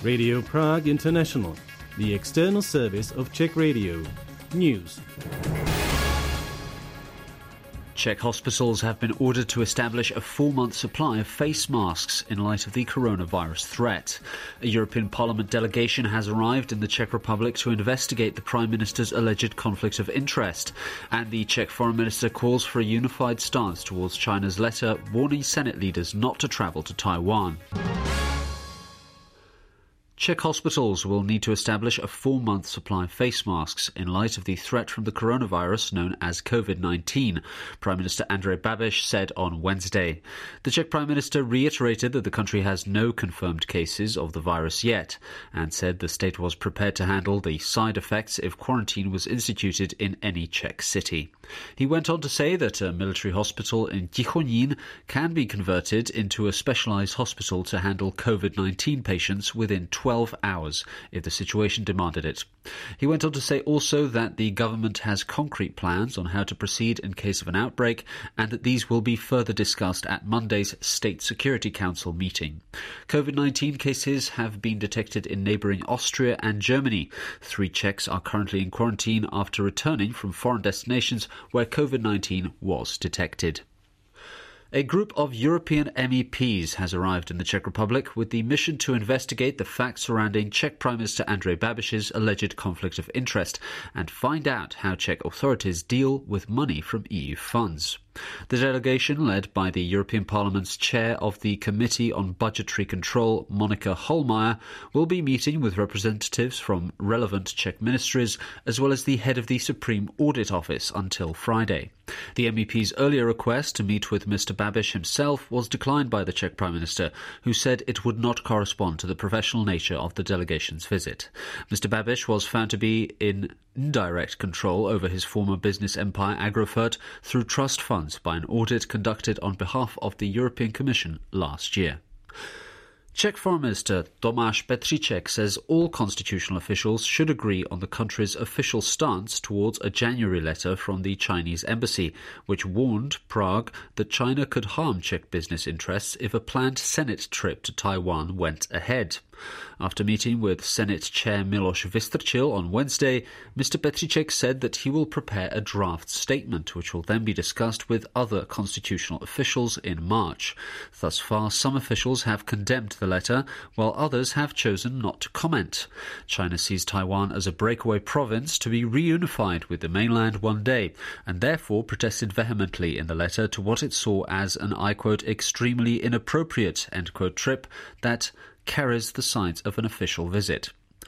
Radio Prague International, the external service of Czech Radio. News. Czech hospitals have been ordered to establish a 4-month supply of face masks in light of the coronavirus threat. A European Parliament delegation has arrived in the Czech Republic to investigate the Prime Minister's alleged conflict of interest, and the Czech Foreign Minister calls for a unified stance towards China's letter warning Senate leaders not to travel to Taiwan. Czech hospitals will need to establish a 4-month supply of face masks in light of the threat from the coronavirus known as COVID-19, Prime Minister Andrej Babiš said on Wednesday. The Czech Prime Minister reiterated that the country has no confirmed cases of the virus yet, and said the state was prepared to handle the side effects if quarantine was instituted in any Czech city. He went on to say that a military hospital in Tichonín can be converted into a specialised hospital to handle COVID-19 patients within 12 hours if the situation demanded it. He went on to say also that the government has concrete plans on how to proceed in case of an outbreak, and that these will be further discussed at Monday's State Security Council meeting. COVID-19 cases have been detected in neighbouring Austria and Germany. 3 Czechs are currently in quarantine after returning from foreign destinations where COVID-19 was detected. A group of European MEPs has arrived in the Czech Republic with the mission to investigate the facts surrounding Czech Prime Minister Andrej Babiš's alleged conflict of interest and find out how Czech authorities deal with money from EU funds. The delegation, led by the European Parliament's chair of the Committee on Budgetary Control, Monika Hohlmeier, will be meeting with representatives from relevant Czech ministries as well as the head of the Supreme Audit Office until Friday. The MEP's earlier request to meet with Mr. Babiš himself was declined by the Czech Prime Minister, who said it would not correspond to the professional nature of the delegation's visit. Mr. Babiš was found to be in indirect control over his former business empire Agrofert through trust funds by an audit conducted on behalf of the European Commission last year. Czech Foreign Minister Tomáš Petříček says all constitutional officials should agree on the country's official stance towards a January letter from the Chinese embassy, which warned Prague that China could harm Czech business interests if a planned Senate trip to Taiwan went ahead. After meeting with Senate Chair Miloš Vystrčil on Wednesday, Mr. Petříček said that he will prepare a draft statement, which will then be discussed with other constitutional officials in March. Thus far, some officials have condemned the letter, while others have chosen not to comment. China sees Taiwan as a breakaway province to be reunified with the mainland one day, and therefore protested vehemently in the letter to what it saw as an, I quote, extremely inappropriate, end quote, trip that carries the signs of an official visit.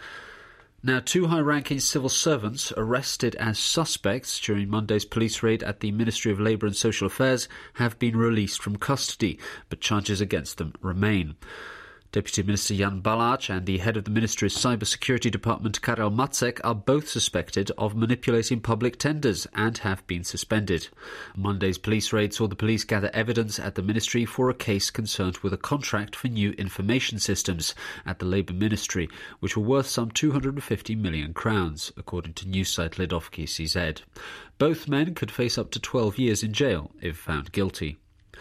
Now, 2 high-ranking civil servants arrested as suspects during Monday's police raid at the Ministry of Labour and Social Affairs have been released from custody, but charges against them remain. Deputy Minister Jan Baláč and the head of the Ministry's Cybersecurity Department, Karel Macek, are both suspected of manipulating public tenders and have been suspended. Monday's police raid saw the police gather evidence at the Ministry for a case concerned with a contract for new information systems at the Labour Ministry, which were worth some 250 million crowns, according to news site Lidovky CZ. Both men could face up to 12 years in jail if found guilty.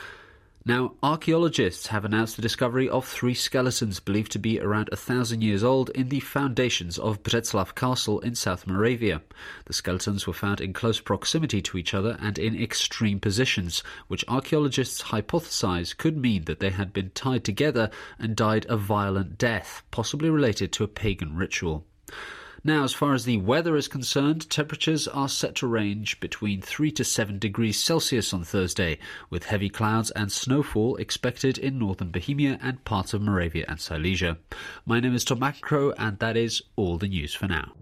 Now, archaeologists have announced the discovery of 3 skeletons believed to be around 1,000 years old in the foundations of Břeclav Castle in South Moravia. The skeletons were found in close proximity to each other and in extreme positions, which archaeologists hypothesize could mean that they had been tied together and died a violent death, possibly related to a pagan ritual. Now, as far as the weather is concerned, temperatures are set to range between 3 to 7 degrees Celsius on Thursday, with heavy clouds and snowfall expected in northern Bohemia and parts of Moravia and Silesia. My name is Tom McEncrow, and that is all the news for now.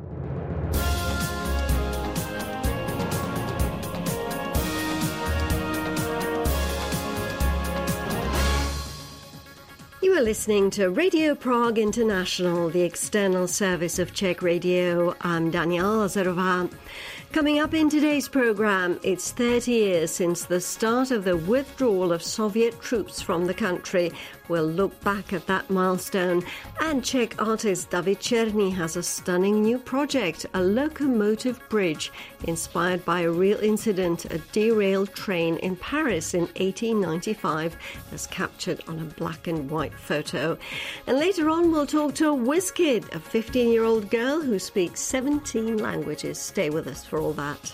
You are listening to Radio Prague International, the external service of Czech Radio. I'm Daniela Lazarová. Coming up in today's programme, it's 30 years since the start of the withdrawal of Soviet troops from the country. We'll look back at that milestone. And Czech artist David Černý has a stunning new project, a locomotive bridge inspired by a real incident, a derailed train in Paris in 1895, as captured on a black and white photo. And later on, we'll talk to a whiz kid, a 15-year-old girl who speaks 17 languages. Stay with us for all that.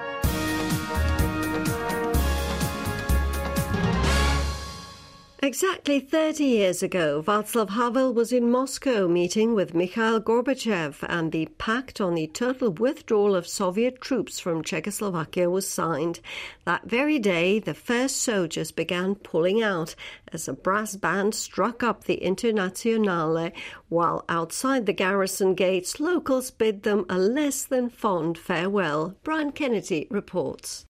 Exactly 30 years ago, Václav Havel was in Moscow meeting with Mikhail Gorbachev, and the pact on the total withdrawal of Soviet troops from Czechoslovakia was signed. That very day, the first soldiers began pulling out as a brass band struck up the Internationale, while outside the garrison gates, locals bid them a less than fond farewell. Brian Kennedy reports.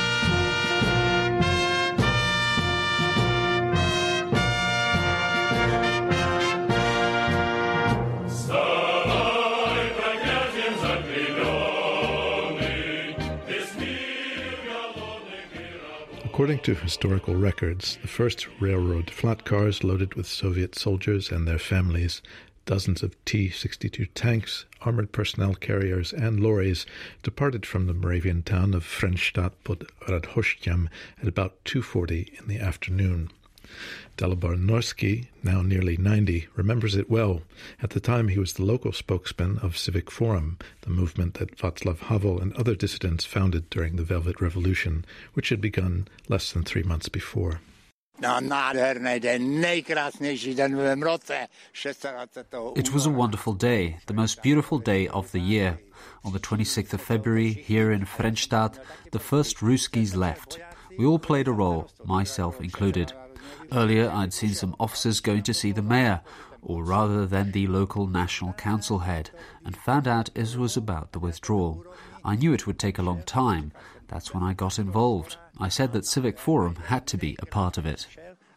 According to historical records, the first railroad flat cars loaded with Soviet soldiers and their families, dozens of T-62 tanks, armoured personnel carriers and lorries departed from the Moravian town of Frenstadt pod Radhoštěm at about 2:40 in the afternoon. Dalibor Norský, now nearly 90, remembers it well. At the time, he was the local spokesman of Civic Forum, the movement that Václav Havel and other dissidents founded during the Velvet Revolution, which had begun less than 3 months before. It was a wonderful day, the most beautiful day of the year. On the 26th of February, here in Frenstadt, the first Ruskis left. We all played a role, myself included. Earlier, I'd seen some officers going to see the mayor, or rather than the local national council head, and found out it was about the withdrawal. I knew it would take a long time. That's when I got involved. I said that Civic Forum had to be a part of it.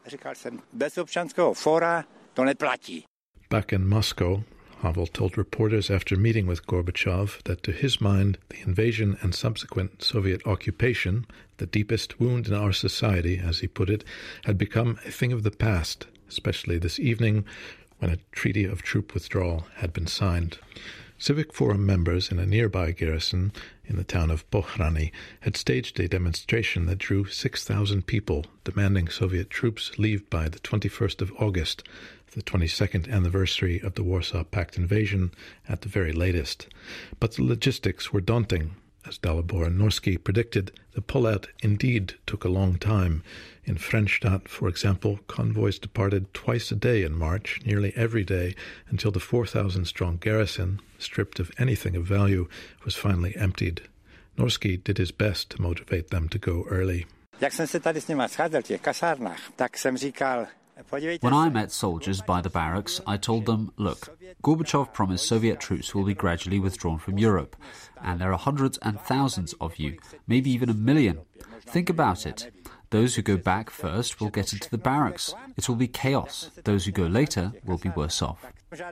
Back in Moscow, Havel told reporters after meeting with Gorbachev that to his mind, the invasion and subsequent Soviet occupation, the deepest wound in our society, as he put it, had become a thing of the past, especially this evening when a treaty of troop withdrawal had been signed. Civic Forum members in a nearby garrison in the town of Pohrany had staged a demonstration that drew 6,000 people, demanding Soviet troops leave by the 21st of August, the 22nd anniversary of the Warsaw Pact invasion at the very latest. But the logistics were daunting. As Dalibor Norský predicted, the pullout indeed took a long time. In Frenstadt, for example, convoys departed twice a day in March, nearly every day, until the 4,000-strong garrison, stripped of anything of value, was finally emptied. Norský did his best to motivate them to go early. When I met soldiers by the barracks, I told them, look, Gorbachev promised Soviet troops will be gradually withdrawn from Europe, and there are hundreds and thousands of you, maybe even 1 million. Think about it. Those who go back first will get into the barracks. It will be chaos. Those who go later will be worse off.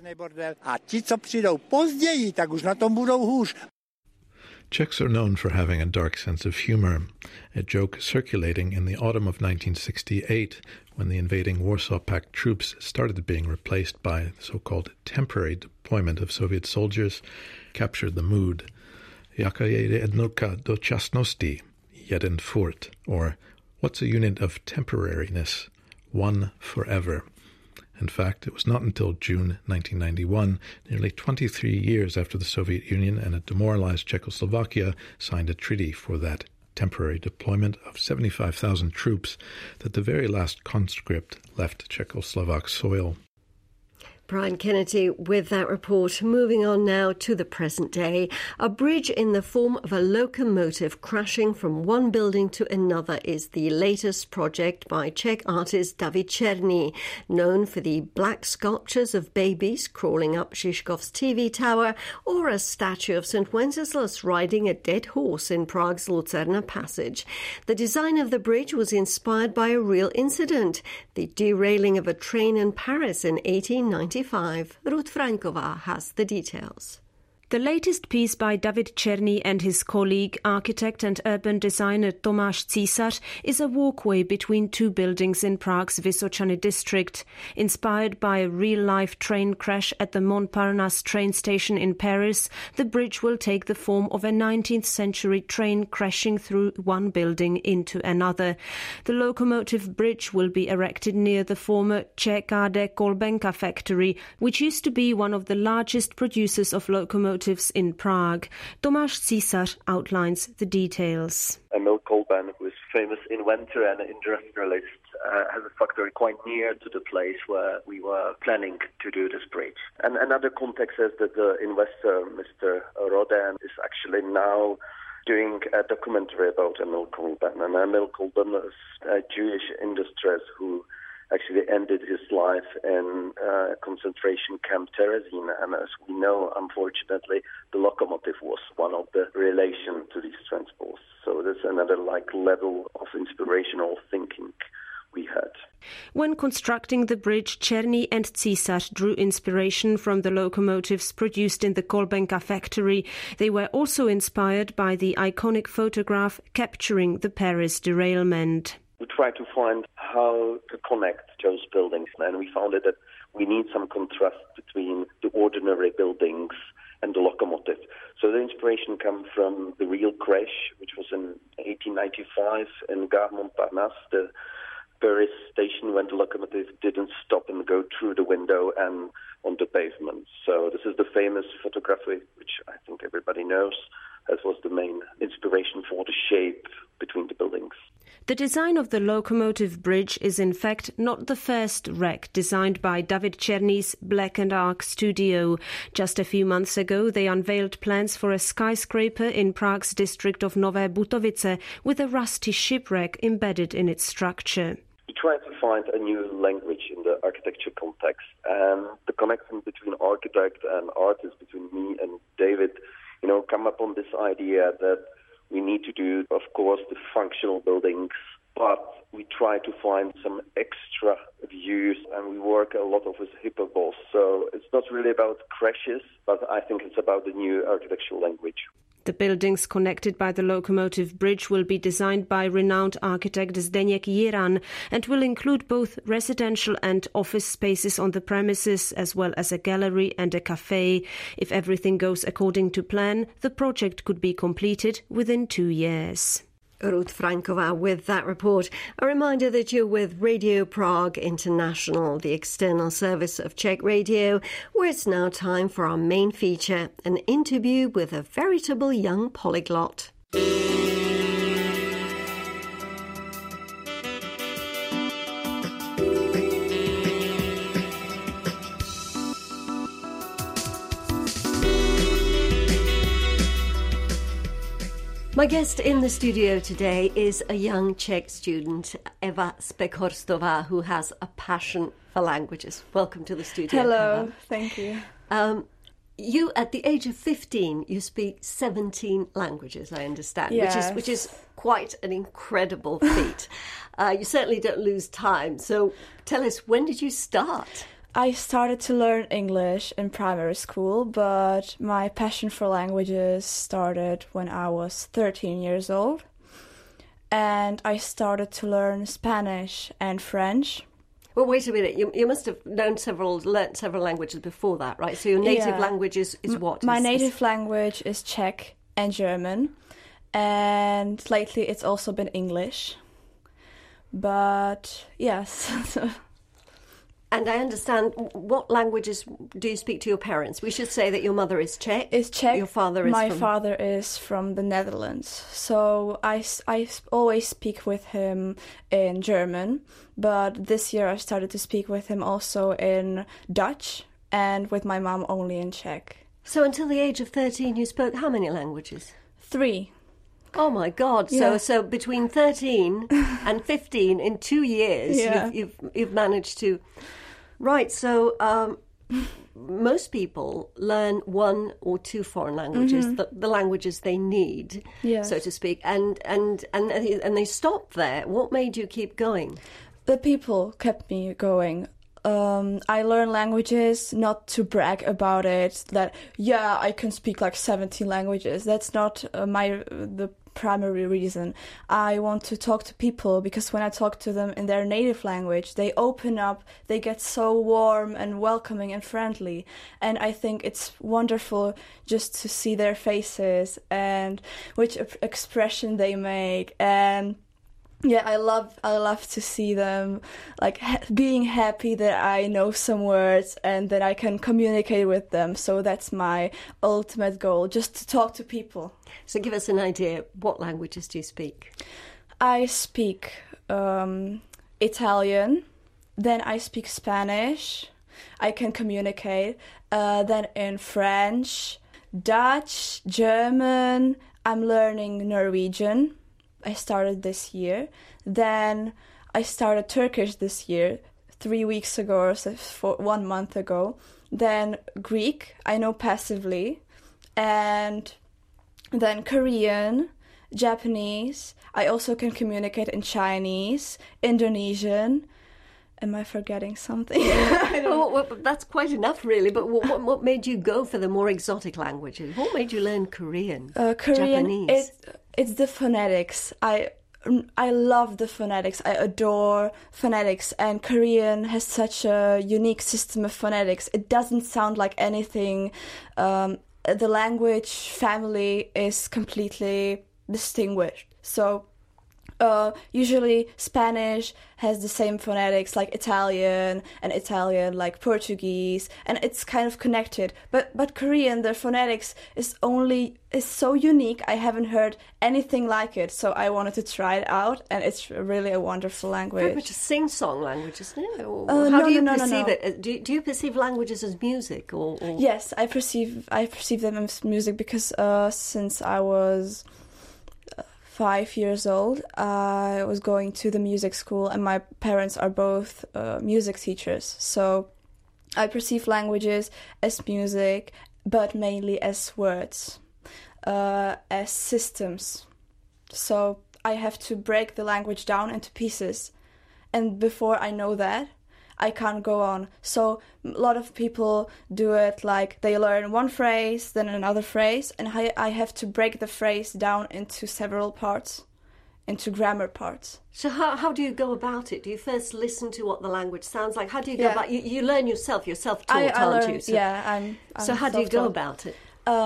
Czechs are known for having a dark sense of humor, a joke circulating in the autumn of 1968 when the invading Warsaw Pact troops started being replaced by the so-called temporary deployment of Soviet soldiers, captured the mood. Jaka je jednotka dočasnosti, jeden furt, or what's a unit of temporariness? One forever. In fact, it was not until June 1991, nearly 23 years after the Soviet Union and a demoralized Czechoslovakia signed a treaty for that temporary deployment of 75,000 troops, that the very last conscript left Czechoslovak soil. Brian Kennedy with that report. Moving on now to the present day. A bridge in the form of a locomotive crashing from one building to another is the latest project by Czech artist David Černý, known for the black sculptures of babies crawling up Žižkov's TV tower or a statue of St. Wenceslas riding a dead horse in Prague's Lucerna Passage. The design of the bridge was inspired by a real incident, the derailing of a train in Paris in 1895. Ruth Franková has the details. The latest piece by David Černý and his colleague, architect and urban designer Tomáš Císař, is a walkway between two buildings in Prague's Vysočany district. Inspired by a real-life train crash at the Montparnasse train station in Paris, the bridge will take the form of a 19th century train crashing through one building into another. The locomotive bridge will be erected near the former ČKD Kolbenka factory, which used to be one of the largest producers of locomotives in Prague. Tomáš Císař outlines the details. Emil Kolben, who is a famous inventor and industrialist, has a factory quite near to the place where we were planning to do this bridge. And another context is that the investor, Mr. Rodin, is actually now doing a documentary about Emil Kolben. And Emil Kolben is a Jewish industrialist who actually ended his life in concentration camp Terezin. And as we know, unfortunately, the locomotive was one of the relation to these transports. So there's another level of inspirational thinking we had. When constructing the bridge, Černý and Císař drew inspiration from the locomotives produced in the Kolbenka factory. They were also inspired by the iconic photograph capturing the Paris derailment. We tried to find how to connect those buildings, and we found that we need some contrast between the ordinary buildings and the locomotive. So the inspiration came from the real crash, which was in 1895 in Gare Montparnasse, the Paris station, when the locomotive didn't stop and go through the window and on the pavement. So this is the famous photography, which I think everybody knows. That was the main inspiration for the shape between the buildings. The design of the locomotive bridge is in fact not the first wreck designed by David Černý's Black and Arc studio. Just a few months ago, they unveiled plans for a skyscraper in Prague's district of Nové Butovice with a rusty shipwreck embedded in its structure. We tried to find a new language in the architecture context, and the connection between architect and artist, between me and David, come upon this idea that we need to do, of course, the functional buildings, but we try to find some extra views, and we work a lot with hyperboles. So it's not really about crashes, but I think it's about the new architectural language. The buildings connected by the locomotive bridge will be designed by renowned architect Zdeněk Jiran and will include both residential and office spaces on the premises, as well as a gallery and a cafe. If everything goes according to plan, the project could be completed within 2 years. Ruth Frankova with that report. A reminder that you're with Radio Prague International, the external service of Czech Radio, where it's now time for our main feature, an interview with a veritable young polyglot. My guest in the studio today is a young Czech student, Eva Spekhorstová, who has a passion for languages. Welcome to the studio. Hello, Eva. Thank you. You, at the age of 15, you speak 17 languages, I understand, yes. which is quite an incredible feat. You certainly don't lose time. So tell us, when did you start? I started to learn English in primary school, but my passion for languages started when I was 13 years old. And I started to learn Spanish and French. Well, wait a minute. You must have learned several languages before that, right? So your native language is what? My native language is Czech and German. And lately it's also been English. But yes. And I understand, what languages do you speak to your parents? We should say that your mother is Czech. Is Czech. Your father is My father is from the Netherlands. So I always speak with him in German. But this year I started to speak with him also in Dutch and with my mom only in Czech. So until the age of 13 you spoke how many languages? 3. Oh my God! Yeah. So between 13 and 15, in 2 years, you've managed to. Right. So most people learn 1 or 2 foreign languages, the languages they need, so to speak, and they stop there. What made you keep going? The people kept me going. I learn languages not to brag about it, that, yeah, I can speak like 17 languages. That's not the primary reason. I want to talk to people because when I talk to them in their native language, they open up, they get so warm and welcoming and friendly. And I think it's wonderful just to see their faces and which expression they make. And yeah, I love to see them like being happy that I know some words and that I can communicate with them. So that's my ultimate goal, just to talk to people. So give us an idea, what languages do you speak? I speak Italian, then I speak Spanish, I can communicate, then in French, Dutch, German, I'm learning Norwegian. I started this year. Then I started Turkish this year, 3 weeks ago or so, 1 month ago. Then Greek, I know passively. And then Korean, Japanese. I also can communicate in Chinese, Indonesian. Am I forgetting something? Well, that's quite enough, really. But what made you go for the more exotic languages? What made you learn Korean? Korean, Japanese? It's the phonetics. I love the phonetics. I adore phonetics. And Korean has such a unique system of phonetics. It doesn't sound like anything. The language family is completely distinguished. So usually Spanish has the same phonetics like Italian, and Italian like Portuguese, and it's kind of connected. But Korean, their phonetics is so unique. I haven't heard anything like it, so I wanted to try it out, and it's really a wonderful language. Very much a sing-song language, isn't it? How do you perceive it? Do you perceive languages as music, or? Yes, I perceive them as music because since I was 5 years old, I was going to the music school, and my parents are both music teachers. So I perceive languages as music, but mainly as words, as systems. So I have to break the language down into pieces. And before I know that, I can't go on. So a lot of people do it like they learn one phrase, then another phrase, and I have to break the phrase down into several parts, into grammar parts. So how do you go about it? Do you first listen to what the language sounds like? How do you go about it? You learn yourself. You're self-taught, aren't you? So, I'm so how do you go about it?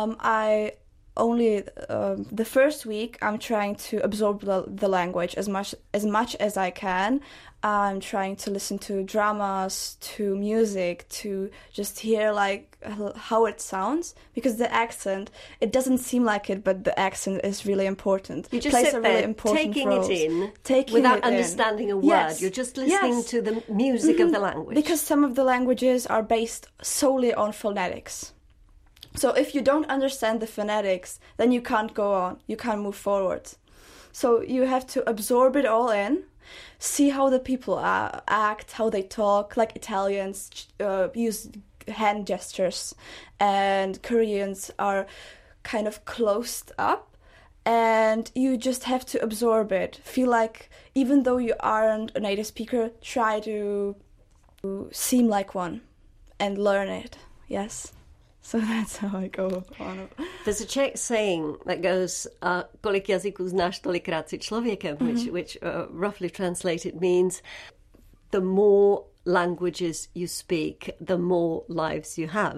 I only the first week I'm trying to absorb the language as much as I can. I'm trying to listen to dramas, to music, to just hear like how it sounds, because the accent, it doesn't seem like it, but the accent is really important. You just sit there, really taking it in, without understanding a word. Yes. You're just listening to the music of the language. Because some of the languages are based solely on phonetics. So if you don't understand the phonetics, then you can't go on, you can't move forward. So you have to absorb it all in, see how the people act, how they talk. Like Italians use hand gestures, and Koreans are kind of closed up, and you just have to absorb it. Feel like even though you aren't a native speaker, try to seem like one and learn it. Yes. So that's how I go on. There's a Czech saying that goes, kolik jazyků znáš, tolikrát si člověkem, which roughly translated means the more languages you speak, the more lives you have.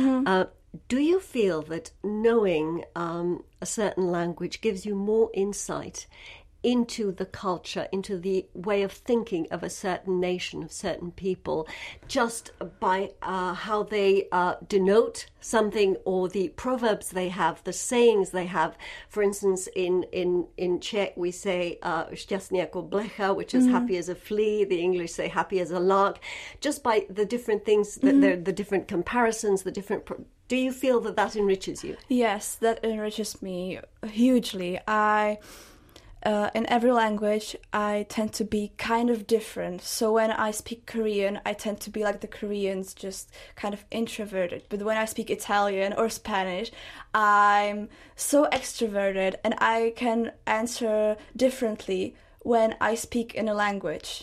Do you feel that knowing a certain language gives you more insight into the culture, into the way of thinking of a certain nation, of certain people, just by how they denote something, or the proverbs they have, the sayings they have? For instance, in Czech we say šťastný jako blecha, which is happy as a flea. The English say happy as a lark. Just by the different things, the different comparisons, the different... Do you feel that enriches you? Yes, that enriches me hugely. In every language, I tend to be kind of different. So when I speak Korean, I tend to be like the Koreans, just kind of introverted. But when I speak Italian or Spanish, I'm so extroverted, and I can answer differently when I speak in a language.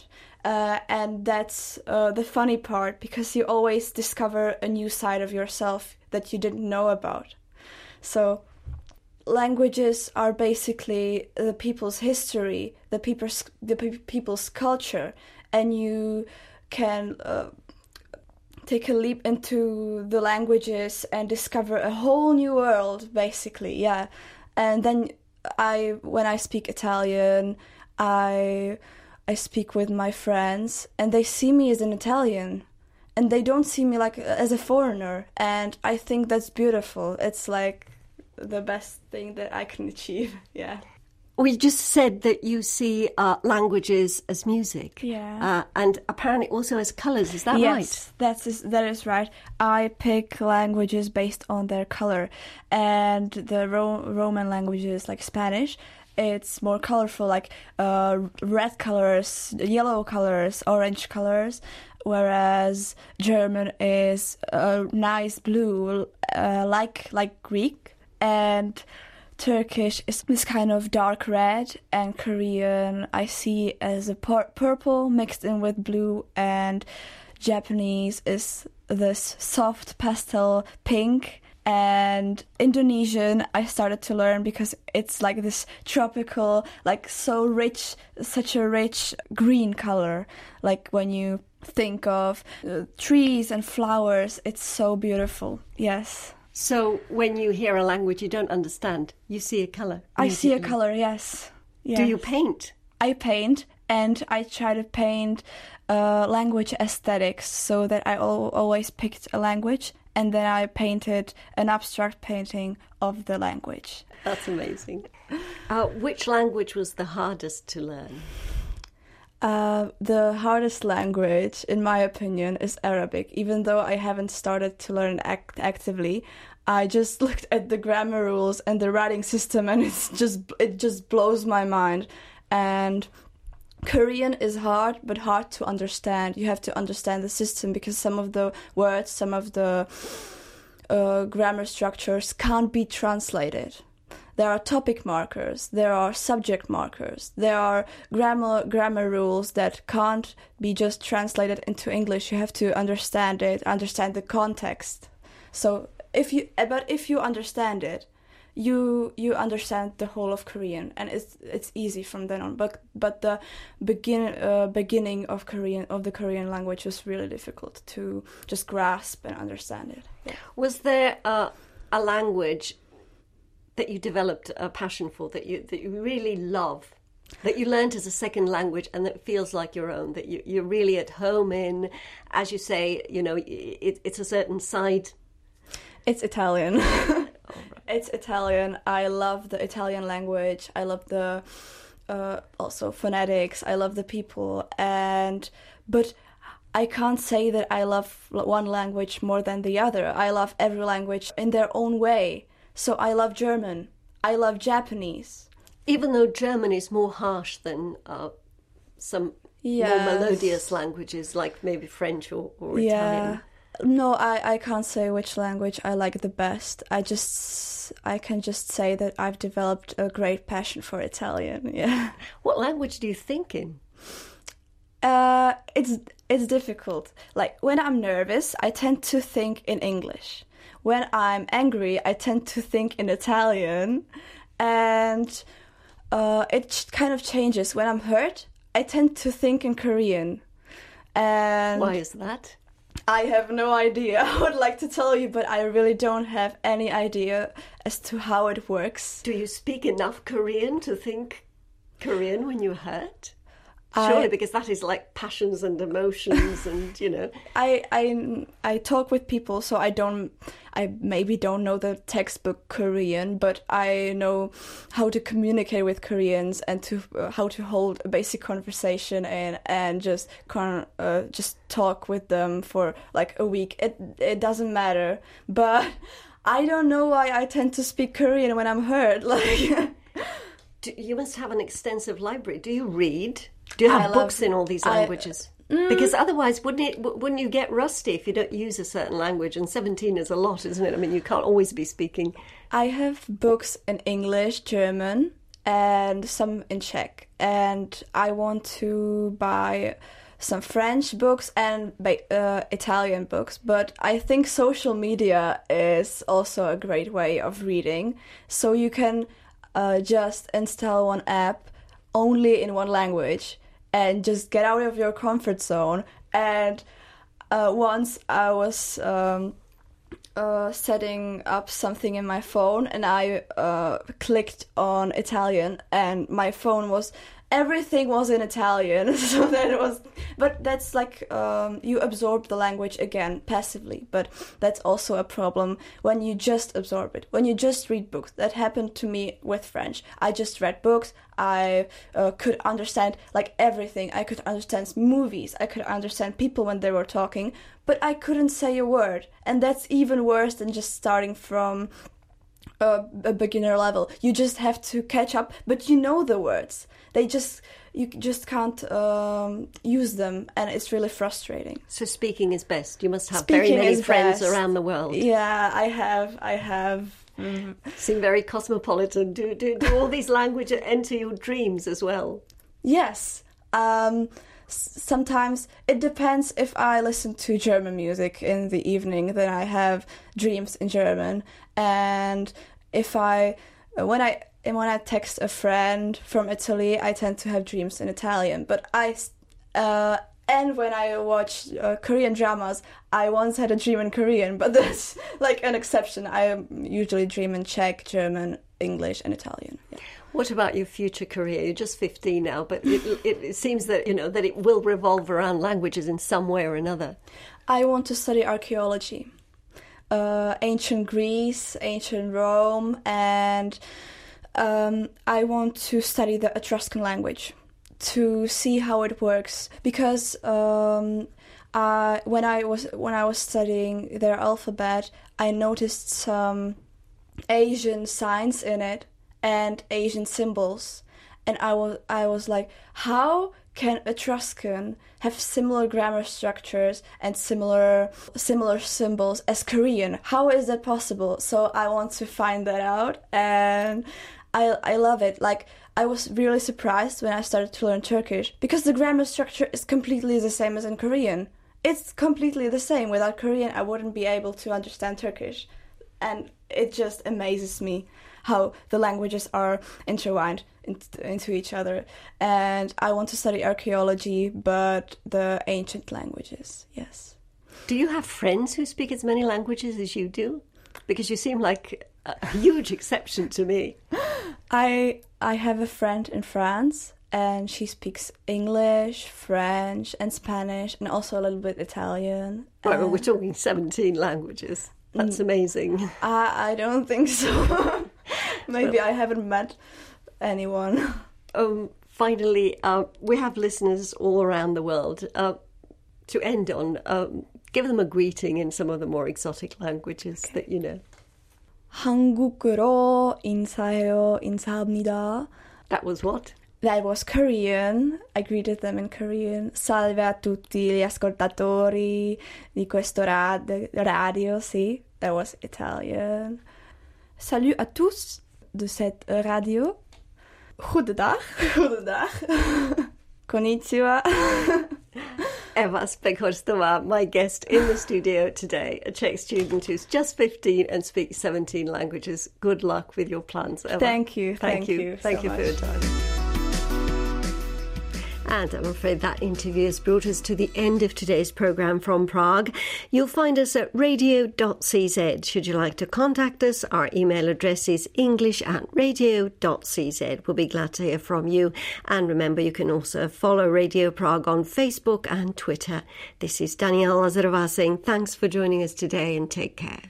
And that's the funny part, because you always discover a new side of yourself that you didn't know about. So languages are basically the people's history, the people's culture, and you can take a leap into the languages and discover a whole new world, basically, yeah. And then when I speak Italian, I speak with my friends, and they see me as an Italian, and they don't see me like as a foreigner, and I think that's beautiful. It's like the best thing that I can achieve, yeah. We just said that you see languages as music, and apparently also as colours. Is that right? Yes, that is right. I pick languages based on their colour, and the Roman languages, like Spanish, it's more colourful, like red colours, yellow colours, orange colours, whereas German is nice blue, like Greek, and Turkish is this kind of dark red, and Korean I see as a purple mixed in with blue, and Japanese is this soft pastel pink, and Indonesian I started to learn because it's like this tropical, like so rich, such a rich green color. Like when you think of trees and flowers, it's so beautiful, yes. So when you hear a language you don't understand, you see a colour? I see a colour, yes. Do you paint? I paint, and I try to paint language aesthetics, so that I always picked a language and then I painted an abstract painting of the language. That's amazing. Which language was the hardest to learn? The hardest language, in my opinion, is Arabic. Even though I haven't started to learn actively, I just looked at the grammar rules and the writing system, and it just blows my mind. And Korean is hard, but hard to understand. You have to understand the system, because some of the words, some of the grammar structures can't be translated. There are topic markers, there are subject markers, there are grammar rules that can't be just translated into English. You have to understand it, understand the context. So if you understand it, you understand the whole of Korean, and it's easy from then on. But the beginning of the Korean language was really difficult to just grasp and understand it. Yeah. Was there a language that you developed a passion for, that you really love, that you learned as a second language and that feels like your own, that you're really at home in? As you say, it's a certain side. It's Italian. Oh, right. It's Italian. I love the Italian language. I love the also phonetics. I love the people, but I can't say that I love one language more than the other. I love every language in their own way. So I love German. I love Japanese. Even though German is more harsh than some more melodious languages, like maybe French or Italian. No, I can't say which language I like the best. I can just say that I've developed a great passion for Italian. Yeah. What language do you think in? It's difficult. Like when I'm nervous, I tend to think in English. When I'm angry, I tend to think in Italian, and it kind of changes. When I'm hurt, I tend to think in Korean. And why is that? I have no idea. I would like to tell you, but I really don't have any idea as to how it works. Do you speak enough Korean to think Korean when you're hurt? Surely, because that is like passions and emotions, and I talk with people, so I maybe don't know the textbook Korean, but I know how to communicate with Koreans and how to hold a basic conversation and just talk with them for like a week. It doesn't matter, but I don't know why I tend to speak Korean when I'm hurt. Like, you must have an extensive library. Do you read? Do you have books in all these languages? Because otherwise, wouldn't you get rusty if you don't use a certain language? And 17 is a lot, isn't it? I mean, you can't always be speaking. I have books in English, German, and some in Czech. And I want to buy some French books and Italian books, but I think social media is also a great way of reading. So you can just install one app only in one language and just get out of your comfort zone. And once I was setting up something in my phone, and I clicked on Italian, and my phone everything was in Italian. So but that's like you absorb the language again passively, but that's also a problem when you just absorb it, when you just read books. That happened to me with French. I just read books. I could understand like everything. I could understand movies. I could understand people when they were talking, but I couldn't say a word. And that's even worse than just starting from a beginner level. You just have to catch up, but you know the words. You just can't use them, and it's really frustrating. So speaking is best. You must have very many friends around the world. Yeah, I have. Seem very cosmopolitan. Do all these languages enter your dreams as well? Yes. Sometimes it depends. If I listen to German music in the evening, then I have dreams in German. And when I text a friend from Italy, I tend to have dreams in Italian. But and when I watch Korean dramas, I once had a dream in Korean, but that's like an exception. I usually dream in Czech, German, English, and Italian. Yeah. What about your future career? You're just 15 now, but it seems that that it will revolve around languages in some way or another. I want to study archaeology, ancient Greece, ancient Rome, and I want to study the Etruscan language to see how it works, because when I was studying their alphabet, I noticed some Asian signs in it and Asian symbols, and I was like, how can Etruscan have similar grammar structures and similar symbols as Korean? How is that possible? So I want to find that out, and I love it. Like, I was really surprised when I started to learn Turkish, because the grammar structure is completely the same as in Korean. It's completely the same. Without Korean, I wouldn't be able to understand Turkish. And it just amazes me how the languages are intertwined into each other. And I want to study archaeology, but the ancient languages, yes. Do you have friends who speak as many languages as you do? Because you seem like a huge exception to me. I have a friend in France, and she speaks English, French, and Spanish, and also a little bit Italian. Right, well, we're talking 17 languages. That's amazing. I don't think so. Maybe I haven't met anyone. Finally, we have listeners all around the world. To end on, give them a greeting in some of the more exotic languages that you know. 한국어로 인사해요. 인사합니다. That was what? That was Korean. I greeted them in Korean. Salve a tutti gli ascoltatori di questo radio, sì. That was Italian. Salut à tous de cette radio. Goedendag. Goedendag. Konnichiwa. Eva Spekostova, my guest in the studio today, a Czech student who's just 15 and speaks 17 languages. Good luck with your plans, Eva. Thank you. Thank you for your time. And I'm afraid that interview has brought us to the end of today's programme from Prague. You'll find us at radio.cz. Should you like to contact us, our email address is english@radio.cz. We'll be glad to hear from you. And remember, you can also follow Radio Prague on Facebook and Twitter. This is Danielle Lazarová saying thanks for joining us today and take care.